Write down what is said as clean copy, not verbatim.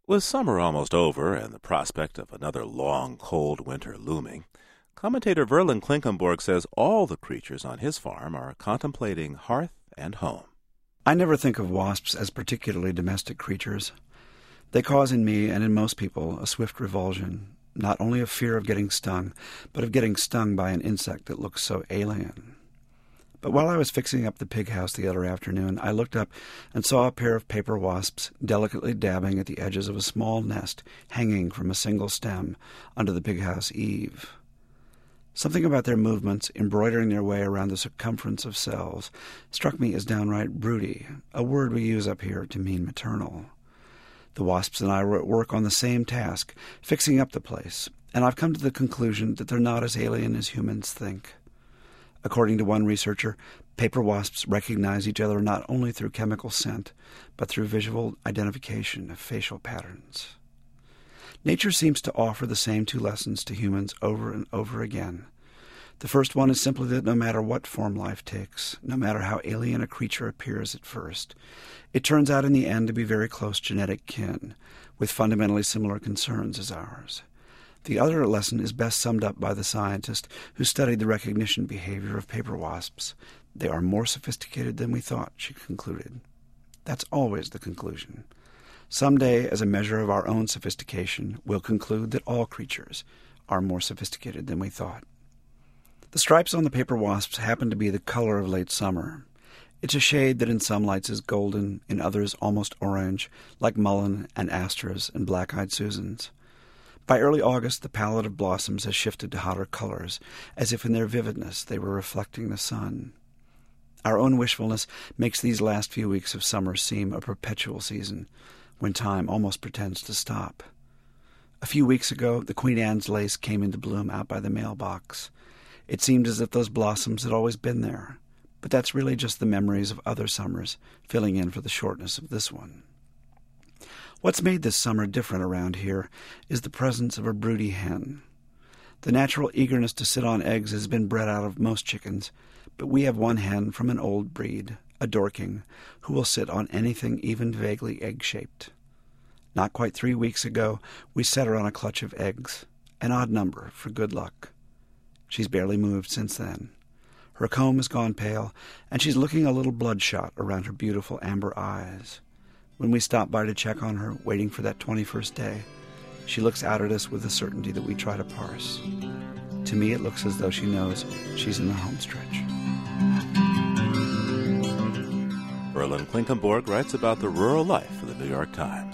With summer almost over and the prospect of another long, cold winter looming, commentator Verlin Klinkenborg says all the creatures on his farm are contemplating hearth and home. I never think of wasps as particularly domestic creatures. They cause in me and in most people a swift revulsion, not only of fear of getting stung, but of getting stung by an insect that looks so alien. But while I was fixing up the pig house the other afternoon, I looked up and saw a pair of paper wasps delicately dabbing at the edges of a small nest hanging from a single stem under the pig house eave. Something about their movements, embroidering their way around the circumference of cells, struck me as downright broody, a word we use up here to mean maternal. The wasps and I were at work on the same task, fixing up the place, and I've come to the conclusion that they're not as alien as humans think. According to one researcher, paper wasps recognize each other not only through chemical scent, but through visual identification of facial patterns. Nature seems to offer the same two lessons to humans over and over again. The first one is simply that no matter what form life takes, no matter how alien a creature appears at first, it turns out in the end to be very close genetic kin, with fundamentally similar concerns as ours. The other lesson is best summed up by the scientist who studied the recognition behavior of paper wasps. They are more sophisticated than we thought, she concluded. That's always the conclusion. Someday, as a measure of our own sophistication, we'll conclude that all creatures are more sophisticated than we thought. The stripes on the paper wasps happen to be the color of late summer. It's a shade that in some lights is golden, in others almost orange, like mullein and asters and black-eyed Susans. By early August, the palette of blossoms has shifted to hotter colors, as if in their vividness they were reflecting the sun. Our own wishfulness makes these last few weeks of summer seem a perpetual season, when time almost pretends to stop. A few weeks ago, the Queen Anne's lace came into bloom out by the mailbox. It seemed as if those blossoms had always been there, but that's really just the memories of other summers filling in for the shortness of this one. What's made this summer different around here is the presence of a broody hen. The natural eagerness to sit on eggs has been bred out of most chickens, but we have one hen from an old breed, a Dorking, who will sit on anything even vaguely egg-shaped. Not quite 3 weeks ago, we set her on a clutch of eggs, an odd number for good luck. She's barely moved since then. Her comb has gone pale, and she's looking a little bloodshot around her beautiful amber eyes. When we stop by to check on her, waiting for that 21st day, she looks out at us with a certainty that we try to parse. To me, it looks as though she knows she's in the home stretch. Verlin Klinkenborg writes about the rural life for the New York Times.